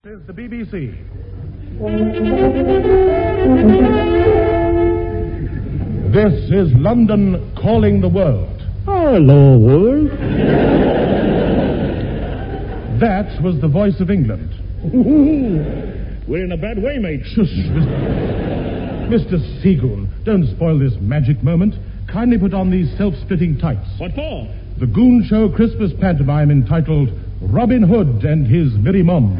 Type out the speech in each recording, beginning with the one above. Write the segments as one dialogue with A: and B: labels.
A: is the BBC. This is London calling the world.
B: Hello, world.
A: That was the voice of England.
B: We're in a bad way, mate.
A: Shush, Mr. Seagoon, don't spoil this magic moment. Kindly put on these self-splitting tights.
B: What for?
A: The Goon Show Christmas pantomime entitled Robin Hood and His Merry Mum.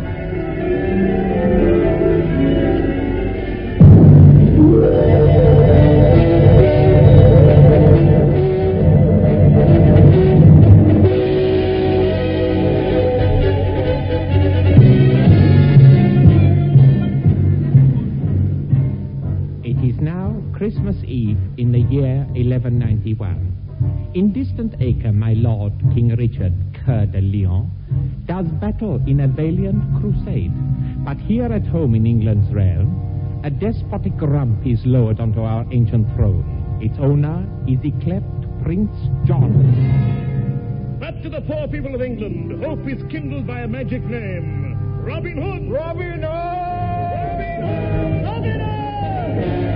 C: Christmas Eve in the year 1191. In distant Acre, my lord, King Richard, Coeur de Lion, does battle in a valiant crusade. But here at home in England's realm, a despotic rump is lowered onto our ancient throne. Its owner is yclept Prince John.
B: Back to the poor people of England. Hope is kindled by a magic name. Robin Hood! Robin Hood! Robin Hood! Robin Hood!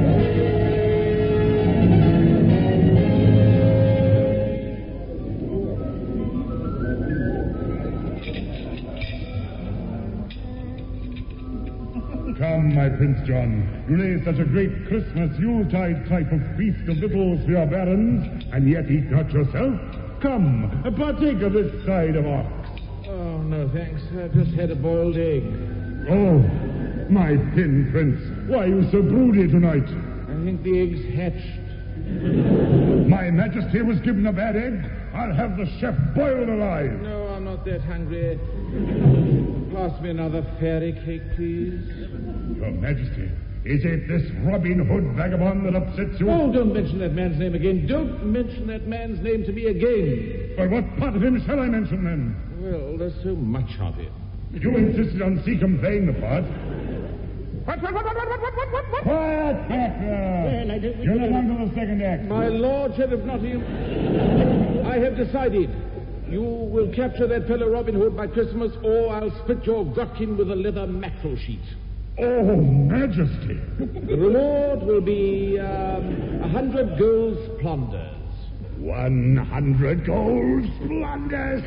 A: Come, my Prince John, you lay such a great Christmas Yuletide type of feast of victuals for your barons, and yet eat not yourself. Come, partake of this side of ox.
D: Oh, no, thanks. I've just had a boiled egg.
A: Oh, my thin prince, why are you so broody tonight?
D: I think the egg's hatched.
A: My Majesty was given a bad egg. I'll have the chef boiled alive.
D: No, I'm not that hungry. Pass me another fairy cake, please.
A: Your Majesty, is it this Robin Hood vagabond that upsets you?
D: Oh, don't mention that man's name again. Don't mention that man's name to me again.
A: But what part of him shall I mention, then?
D: Well, there's so much of him.
A: You insisted on Seacombe playing the part. What? Quiet, Catherine! You're not on to the second act.
D: My lordship of Nottingham, I have decided. You will capture that fellow Robin Hood by Christmas, or I'll split your gutkin with a leather mackerel sheet.
A: Oh, Majesty!
D: The reward will be 100 gold splendors.
A: 100 gold splendors!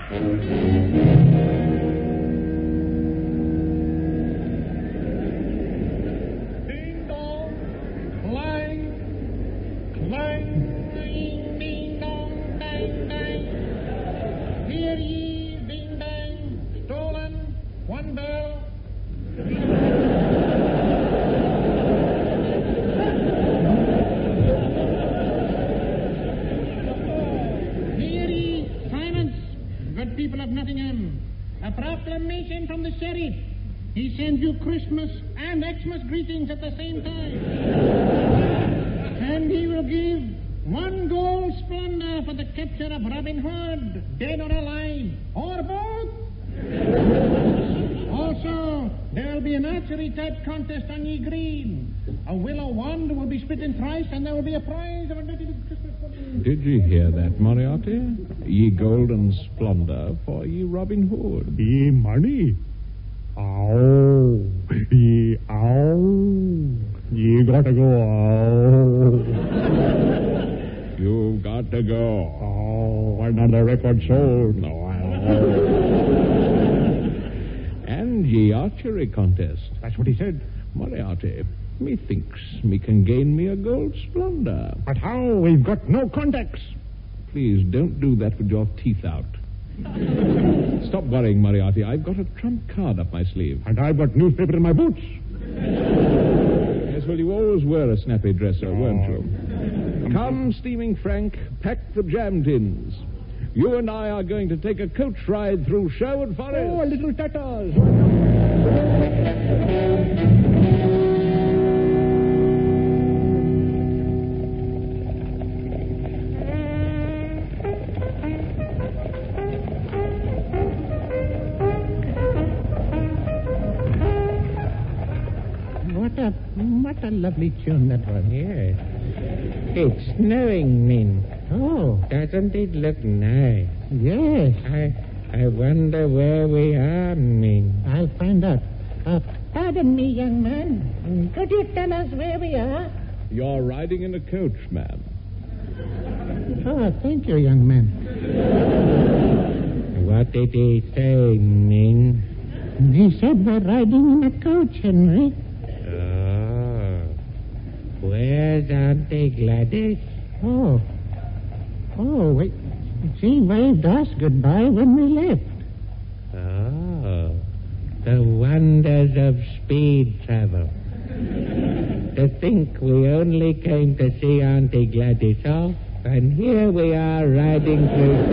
D: Ding dong, clang, clang, ding, ding dong, bang, bang. Hear ye, ding bang, stolen, one bell. Hear ye, silence, good people of Nottingham. A proclamation from the sheriff. He sends you Christmas and Xmas greetings at the same time. And he will give 1 gold splendor for the capture of Robin Hood, dead or alive, or both. Also, there will be an archery-type contest on ye green. A willow wand will be split in thrice, and there will be a prize of a dirty Christmas pudding.
C: Did ye hear that, Moriarty? Ye golden splendor for ye Robin Hood.
B: Ye money. Ow. Ye ow. Ye gotta go ow.
C: You've got to go.
B: Oh, another record sold. No,
C: And ye archery contest.
B: That's what he said.
C: Moriarty, methinks me can gain me a gold splendor.
B: But how? We've got no contacts.
C: Please don't do that with your teeth out. Stop worrying, Moriarty. I've got a trump card up my sleeve.
B: And I've got newspaper in my boots.
C: Yes, well, you always were a snappy dresser, weren't you? Come, Steaming Frank, pack the jam tins. You and I are going to take a coach ride through Sherwood Forest.
B: Oh, little tatters.
C: What a lovely tune that was. Yes. It's snowing, Min.
B: Oh,
C: Doesn't it look nice?
B: yes.
C: I wonder where we are, Min.
D: I'll find out. Pardon me, young man. Could you tell us where we are?
B: You're riding in a coach, ma'am.
D: Oh, thank you, young man.
C: What did he say, Min?
D: He said we're riding in a coach, Henry.
C: Oh. Where's Auntie Gladys?
D: Oh, wait. She waved us goodbye when we left.
C: Oh. The wonders of speed travel. To think we only came to see Auntie Gladys off, and here we are riding through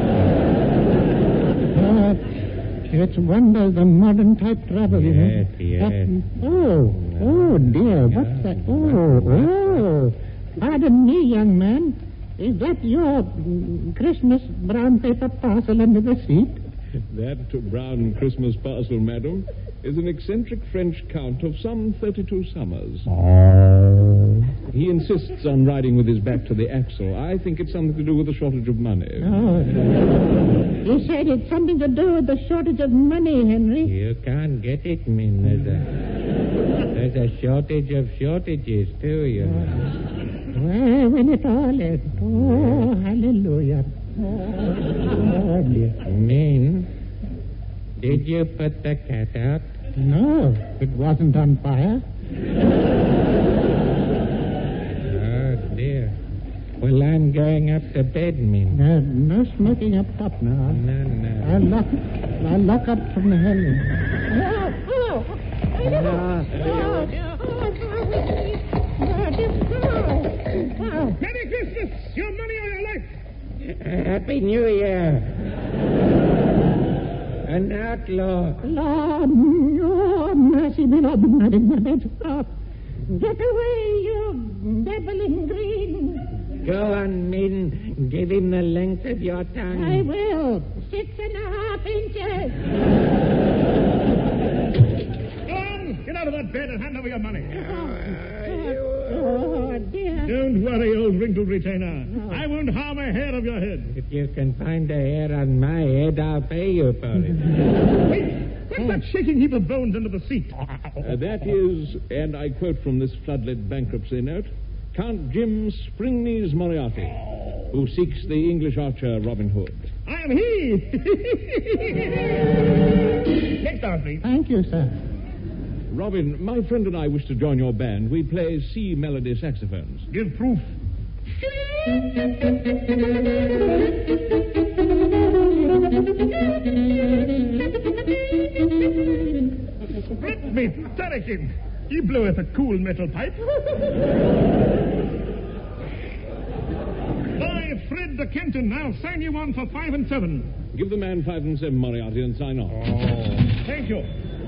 C: Sherwood.
D: It's wonders of modern type travel, you know.
C: Yes.
D: Oh, dear, what's that? Oh. Pardon me, young man. Is that your Christmas brown paper parcel under the seat?
B: That brown Christmas parcel, madam, is an eccentric French count of some 32 summers.
C: Oh.
B: He insists on riding with his back to the axle. I think it's something to do with the shortage of money.
D: Oh. You said it's something to do with the shortage of money, Henry.
C: You can't get it, Min. There's a shortage of shortages, too, you know.
D: Well, when it all ends. Oh, hallelujah. Oh, dear.
C: Min, did you put the cat out?
D: No, it wasn't on fire.
C: Oh, dear. Well, I'm going up to bed, Min.
D: No smoking up top now.
C: No.
D: I'll lock up from the Henry.
B: Merry Christmas! Your money or your life!
C: Happy New Year. An outlaw.
D: Lord, oh, mercy, beloved. Get away, you devil in green.
C: Go on, Min. Give him the length of your tongue.
D: I will. 6.5 inches.
B: Go on! Get out of that bed and hand over your money.
D: Oh, dear.
B: Don't worry, old wrinkled retainer. I won't harm a hair of your head.
C: If you can find a hair on my head, I'll pay you for it.
B: Wait! What's that shaking heap of bones under the seat? That is, and I quote from this floodlit bankruptcy note, Count Jim Springknees Moriarty, who seeks the English archer Robin Hood. I am he! Next down, please.
D: Thank you, sir.
B: Robin, my friend and I wish to join your band. We play C melody saxophones. Give proof. Let me Terrikin. He bloweth a cool metal pipe. By Fred the Kenton, I'll sign you on for 5 and 7. Give the man 5 and 7, Moriarty, and sign on. Oh. Thank you.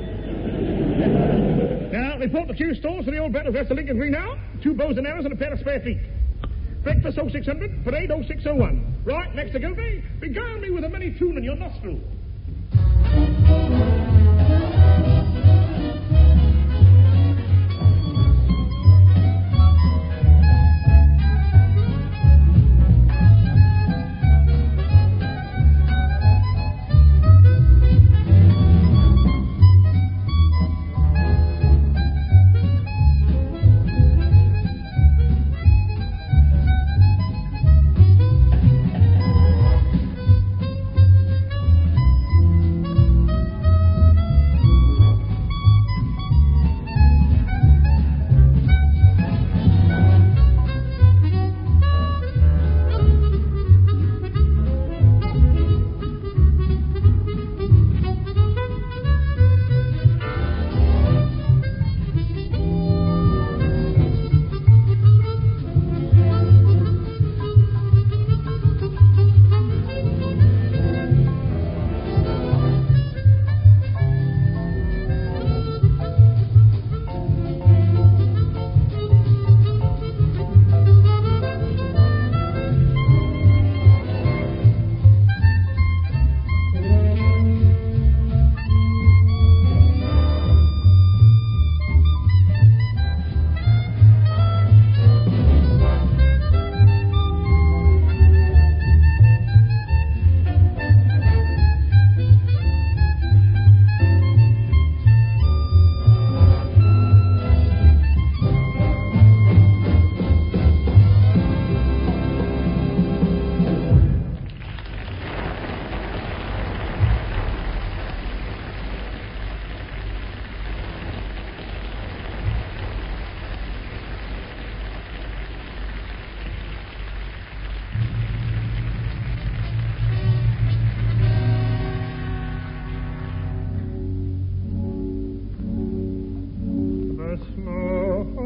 B: Now, report the Q stores for the old battle vest of Lincoln Green now. 2 bows and arrows and a pair of spare feet. Breakfast 0600, parade 0601. Right, next to Gilby, beguile me with a mini tune in your nostril.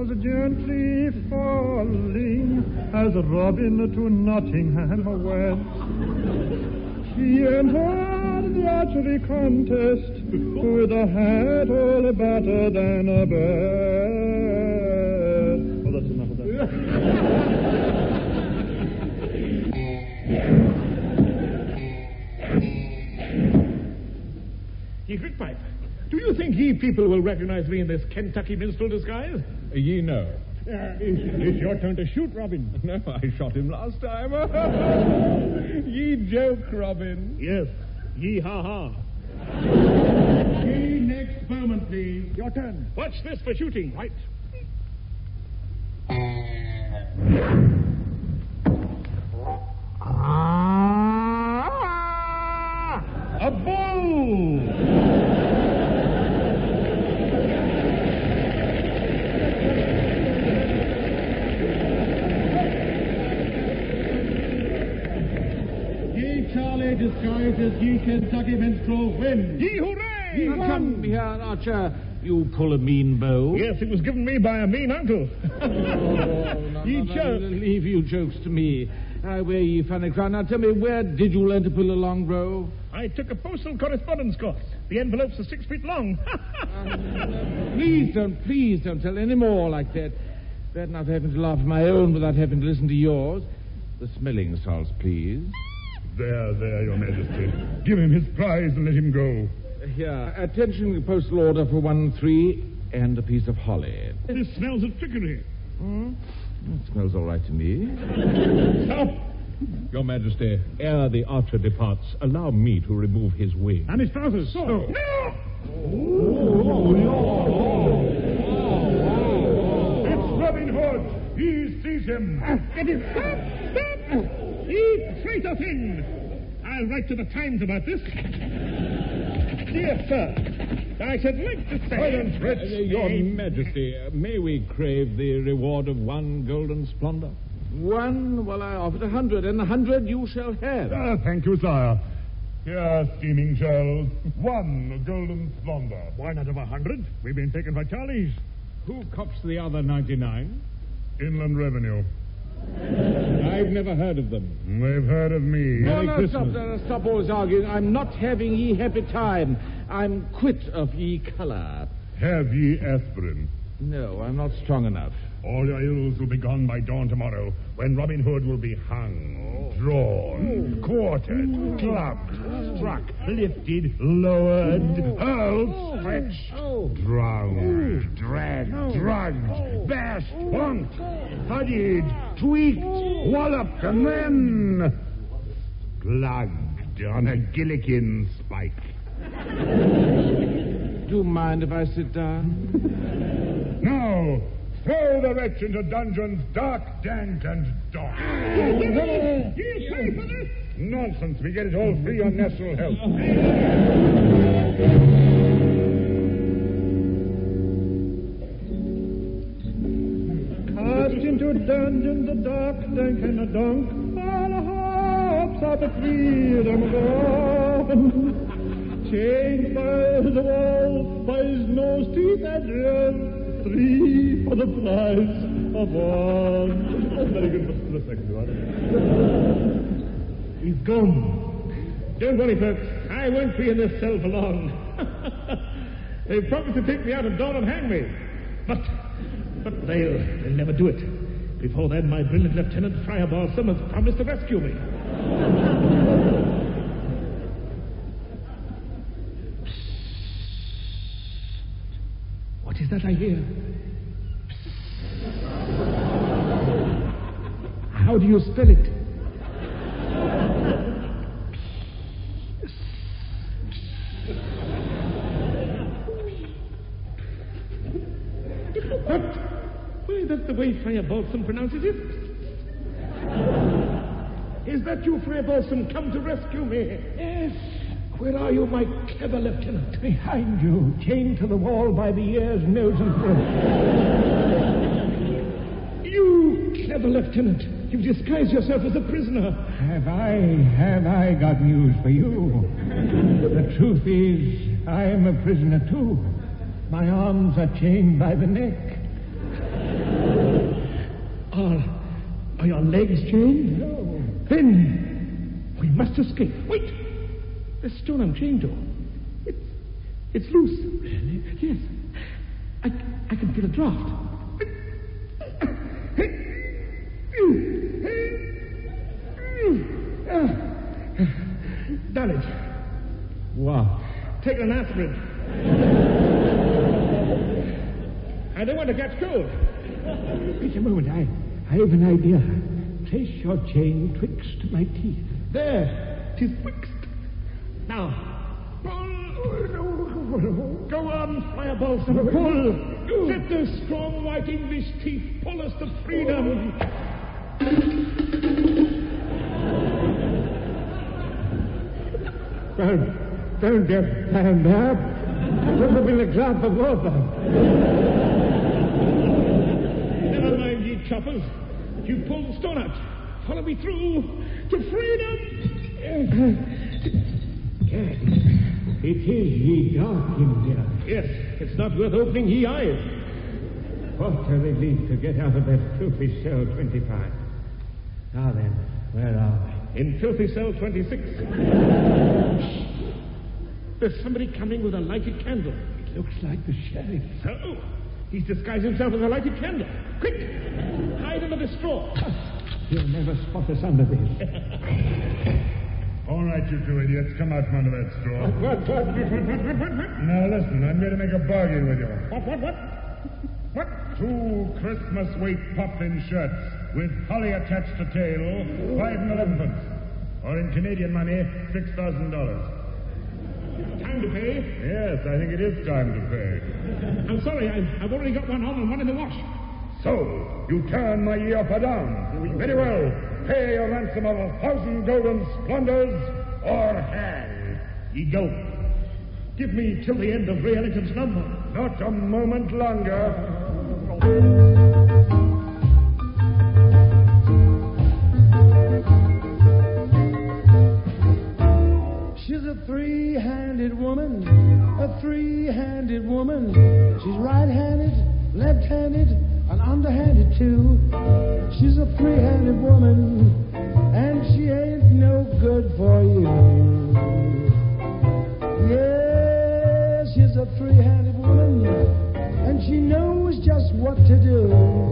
E: was gently falling as Robin to Nottingham went. He entered the archery contest with a hat all better than a bed. Oh, that's enough of that.
F: Ye Crickpipe, do you think ye people will recognize me in this Kentucky minstrel disguise?
B: Ye know.
F: It's your turn to shoot, Robin.
B: No, I shot him last time. Ye joke, Robin.
F: Yes. Ye ha-ha.
A: Ye next bowman, please.
F: Your turn. Watch this for shooting, White.
A: A bull!
E: Charlie, disguised as ye Kentucky minstrel, win.
F: Ye hooray!
B: Now come here, Archer. You pull a mean bow.
F: Yes, it was given me by a mean uncle. Ye joke.
B: Leave you jokes to me. I wear ye funny crown. Now tell me, where did you learn to pull a long bow?
F: I took a postal correspondence course. The envelopes are 6 feet long.
B: Please don't tell any more like that. Better not having to laugh at my own without having to listen to yours. The smelling salts, please.
A: There, Your Majesty. Give him his prize and let him go.
B: Here, attention, postal order for 1-3 and a piece of holly.
F: This smells of trickery.
B: It smells all right to me.
F: Stop!
B: Your Majesty, ere the archer departs, allow me to remove his wing.
F: And his trousers.
A: So.
F: No!
A: It's Robin Hood. He sees him.
F: Get him! Stop! Ye traitor thing! I'll write to the Times about this. Dear sir, I should like to say...
A: Silence, wretch.
B: Your Majesty, may we crave the reward of 1 golden splendor? 1? Well, I offered 100, and 100 you shall have.
A: Thank you, sire. Here, steaming shells. 1 golden splendor.
F: Why not of 100? We've been taken for Charlies.
B: Who cops the other 99?
A: Inland Revenue.
B: I've never heard of them.
A: They've heard of me.
B: No, stop all this arguing. I'm not having ye happy time. I'm quit of ye color.
A: Have ye aspirin?
B: No, I'm not strong enough.
A: All your ills will be gone by dawn tomorrow, when Robin Hood will be hung, drawn, quartered, clubbed, struck, lifted, lowered, hurled, stretched, drowned, dragged, drugged, bashed, bunked, thudded, tweaked, walloped, and then plugged on a gillikin spike.
B: Do you mind if I sit down?
A: Now, throw the wretch into dungeons dark, dank, and dark.
F: You pay for this?
A: Nonsense. We get it all free on national health.
E: Cast into dungeons the dark, dank, and the dunk, all hopes of the freedom gone. Chained by the wall, by his nose, teeth, and ears, 3 for the price of 1. That's very good for the second one.
F: He's gone. Don't worry, folks. I won't be in this cell for long. They promised to take me out of door and hang me. But they'll never do it. Before then, my brilliant Lieutenant Friar Balsam has promised to rescue me. What is that I hear? How do you spell it? What? Why, that's the way Friar Balsam pronounces it. Is that you, Friar Balsam, come to rescue me? Yes. Where are you, my clever lieutenant? Behind you, chained to the wall by the ears, nose, and throat. You clever lieutenant, you've disguised yourself as a prisoner.
E: Have I got news for you? The truth is, I am a prisoner too. My arms are chained by the neck.
F: Are your legs chained?
E: No.
F: Then we must escape. Wait! The stone I'm chained to. It's loose.
E: Really?
F: Yes. I can feel a draft. Knowledge.
C: What?
F: Take an aspirin. I don't want to catch cold.
E: Wait a moment. I have an idea. Place your chain twixt my teeth.
F: There. 'Tis fixed. Now, pull. Go on, Fireball. Pull. Let the strong white English teeth pull us to freedom.
E: Don't just stand up. Put them in a glass of water.
F: Never mind, ye choppers. You pull the stone out. Follow me through to freedom.
E: It is ye dark in here.
F: Yes, it's not worth opening ye eyes.
E: What a relief to get out of that filthy cell 25. Now then, where are we?
F: In filthy cell 26. There's somebody coming with a lighted candle.
E: It looks like the sheriff.
F: So, he's disguised himself as a lighted candle. Quick! Hide under the straw.
E: He'll never spot us under this.
A: All right, you two idiots, come out from under that straw.
F: What?
A: Now listen, I'm going to make a bargain with you.
F: What?
A: 2 Christmas weight poplin shirts with holly attached to tail, 5 and 11 pence. Or in Canadian money, $6,000.
F: Time to pay?
A: Yes, I think it is time to pay.
F: I'm sorry, I've already got one on and one in the wash.
A: So, you turn my ye offer down. Very well. Pay a ransom of 1,000 golden splendors or hang.
F: Ye go. Give me till the end of Ray Ellington's number.
A: Not a moment longer.
G: She's a three-handed woman, a three-handed woman. She's right-handed, left-handed, and underhanded too. She's a three-handed woman, and she ain't no good for you. Yeah, she's a three-handed woman, and she knows just what to do.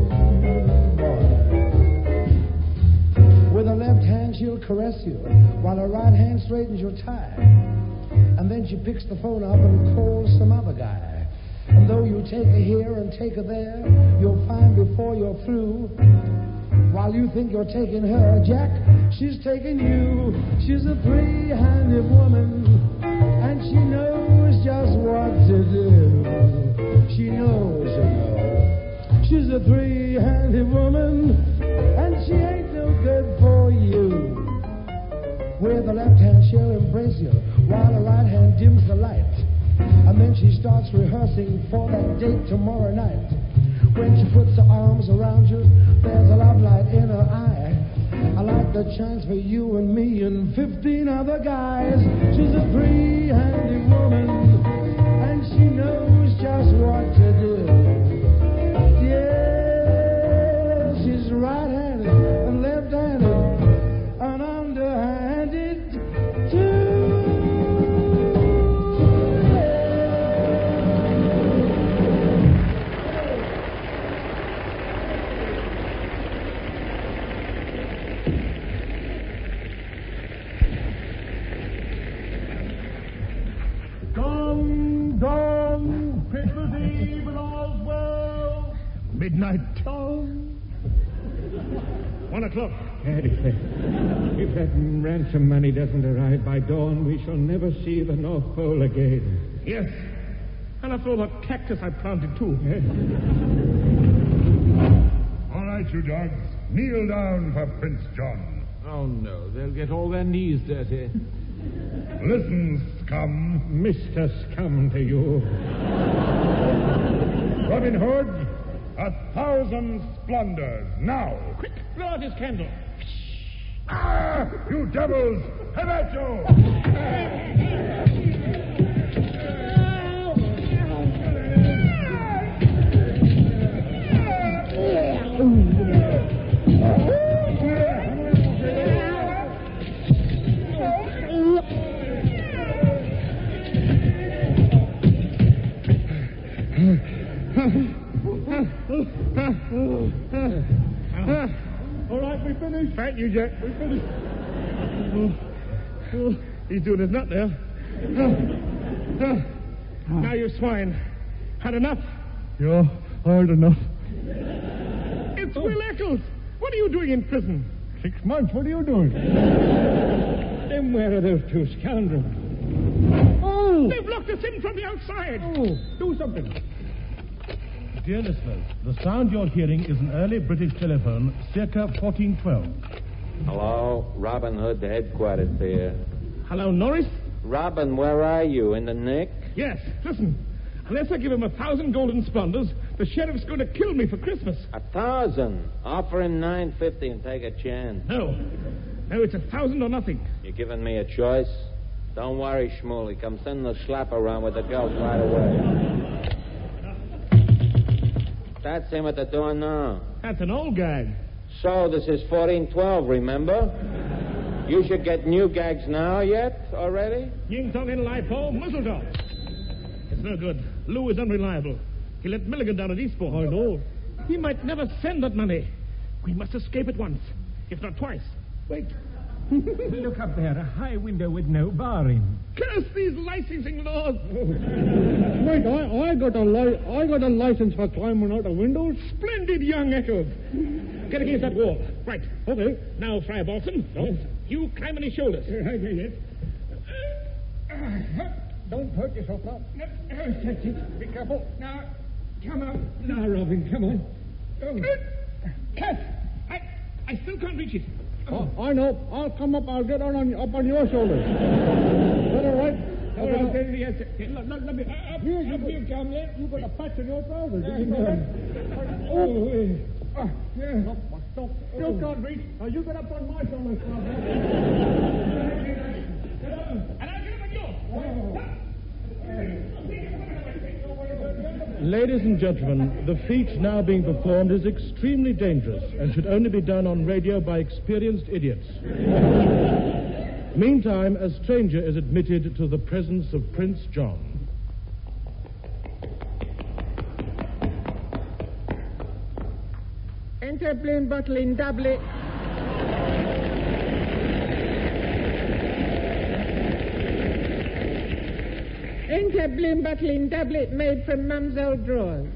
G: With her left hand, she'll caress you, while her right hand straightens your tie. And then she picks the phone up and calls some other guy. And though you take her here and take her there, you'll find before you're through, while you think you're taking her, Jack, she's taking you. She's a three-handed woman, and she knows just what to do. She knows, you know. She's a three-handed woman, and she ain't no good for you. With the left hand, she'll embrace you, while the right hand dims the light. And then she starts rehearsing for that date tomorrow night. When she puts her arms around you, there's a love light in her eye. I like the chance for you and me and 15 other guys. She's a three-handed woman, and she knows just what to do. Yeah, she's right-handed and left-handed and underhanded too.
F: Gong, Christmas Eve and all's well. Midnight tone. 1 o'clock.
E: If that ransom money doesn't arrive by dawn, we shall never see the North Pole again.
F: Yes. And after all that cactus I planted, too.
A: All right, you dogs, kneel down for Prince John.
B: Oh, no, they'll get all their knees dirty.
A: Listen, scum.
E: Mr. Scum to you.
A: Robin Hood, 1,000 splendors, now.
F: Quick, blow out his candle.
A: Ah, you devils, have at you!
F: All right, we finished. Thank you, Jack. We finished. He's doing his nut there. Now, you swine. Had enough?
E: Yeah, hard enough.
F: It's Will Eccles. What are you doing in prison?
E: 6 months. What are you doing?
F: Then where are those two scoundrels?
E: Oh!
F: They've locked us in from the outside.
E: Oh.
F: Do something.
E: Dear listeners, the sound you're hearing is an early British telephone, circa 1412.
H: Hello, Robin Hood, the headquarters here.
F: Hello, Norris?
H: Robin, where are you? In the nick?
F: Yes. Listen, unless I give him 1,000 golden splendors, the sheriff's going to kill me for Christmas.
H: 1,000. Offer him $9.50 and take a chance.
F: No, it's 1,000 or nothing.
H: You're giving me a choice? Don't worry, Shmuley. Come send the slap around with the girls right away. That's him at the door now.
F: That's an old gag.
H: So, this is 1412, remember? You should get new gags now yet, already?
F: Ying Tong in Lipo, Muzzledog. It's no good. Lou is unreliable. He let Milligan down at Eastbourne.
E: I know.
F: He might never send that money. We must escape at once, if not twice. Wait.
I: Look up there, a high window with no bar in.
F: Curse these licensing laws.
E: Wait, I got a license for climbing out of windows.
F: Splendid, young Eccles. Get against that wall. Right. Okay. Now, Friar Bolson. Yes. You climb on his shoulders.
E: Yes. Don't hurt yourself now.
F: Be careful. Now, come on.
E: Now, Robin, come on.
F: Cat! I still can't reach it.
E: Oh, I know. I'll come up. I'll get up on your shoulders. Is that all right?
F: All right. Yes.
E: Let me. Up you come there. You got a patch on your trousers.
F: Yeah.
E: Stop. You can't reach. Now you get up on my shoulders.
F: And I'll get up on yours.
E: Ladies and gentlemen, the feat now being performed is extremely dangerous and should only be done on radio by experienced idiots. Meantime, a stranger is admitted to the presence of Prince John.
J: Enter plain bottle in doublet. Enter plain bottle in doublet made from Mum's old drawers.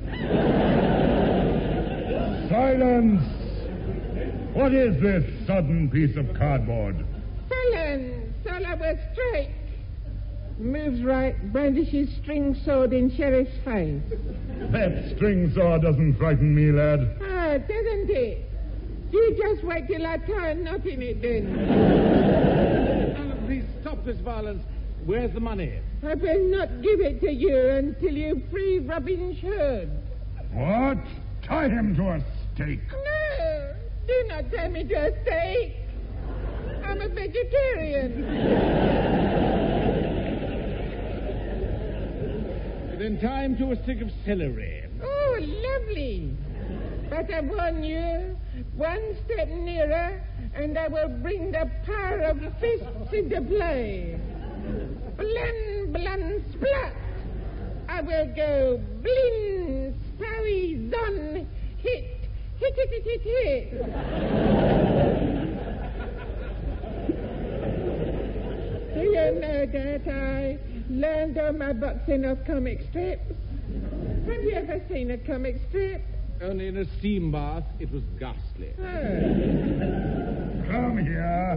A: Silence! What is this sudden piece of cardboard?
J: Sullen, Sullivan strike. Moves right, brandishes string sword in sheriff's face.
A: That string saw doesn't frighten me, lad.
J: Ah, doesn't it? You just wait till I tie a knot in it, then.
F: Please stop this violence. Where's the money?
J: I will not give it to you until you free Robin Hood.
A: What? Tie him to a stake.
J: No, do not tie me to a stake. I'm a vegetarian.
F: Then tie him to a stick of celery.
J: Oh, lovely. But I warn you, one step nearer, and I will bring the power of fists into play. Blun, blun, splat. I will go blin, sparry, zon, hit, hit, hit, hit, hit, hit. Do you know that I learned all my boxing off comic strips? Have you ever seen a comic strip?
B: Only in a steam bath. It was ghastly.
A: Come here.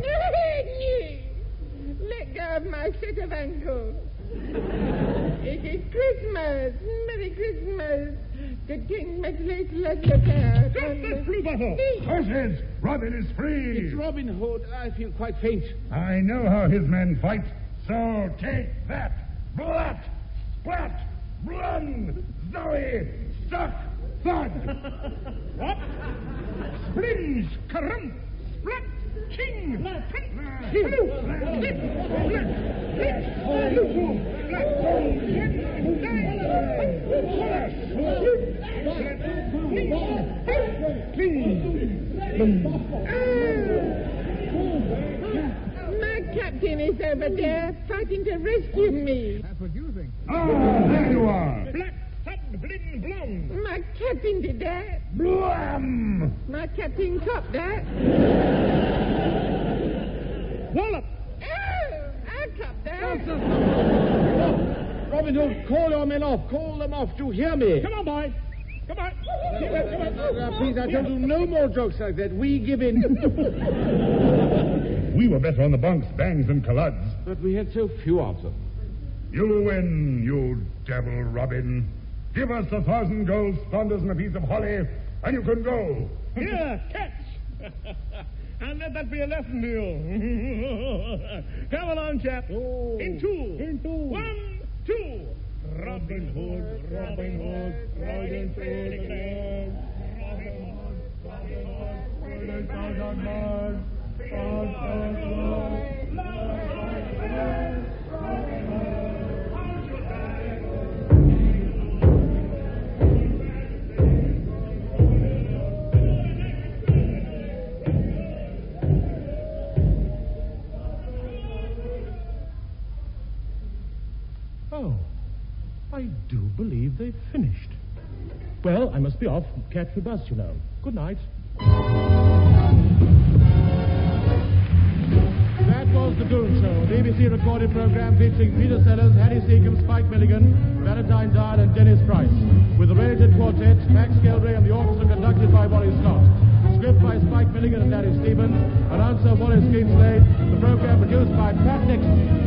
J: Let go of my set of ankles. It is Christmas. Merry Christmas. The king must let look out.
F: Drop the blue bottle.
A: Horses! Robin is free.
B: It's Robin Hood. I feel quite faint.
A: I know how his men fight, so take that. Blat! Splat! Blun! Zoe! Stuck! Thud!
F: What?
A: Splins! Karum! Splat! Ching!
J: My captain is over there fighting to rescue me.
E: That's what you think.
A: Ah, there you are.
F: Black, thud, Blin blong.
J: My captain did that.
A: Blam!
J: My captain caught that.
F: Wallop.
J: Oh, I caught that.
F: Robin Hood, call your men off. Call them off. Do you hear me? Come on, boy. Come on. Please, I don't do no more jokes like that. We give in.
A: We were better on the bunks, bangs, and colluds.
B: But we had so few of them.
A: You win, you devil, Robin. Give us 1,000 gold sponders and a piece of holly, and you can go.
F: Here, catch. And let that be a lesson to you. Come along, chap.
E: Oh.
F: In two. 1, 2.
E: Robin Hood, Robin Hood, riding through the land. Robin Hood, Robin Hood, riding through the land. Oh, I do believe they've finished. Well, I must be off. Catch the bus, you know. Good night. That was The Goon Show, an ABC recorded program featuring Peter Sellers, Hattie Seacombe, Spike Milligan, Valentine Dyer, and Dennis Price. With the Rated Quartet, Max Geldray, and the orchestra conducted by Wally Scott. Script by Spike Milligan and Larry Stevens. Announcer Wallace Greenslade. The program produced by Pat Nixon.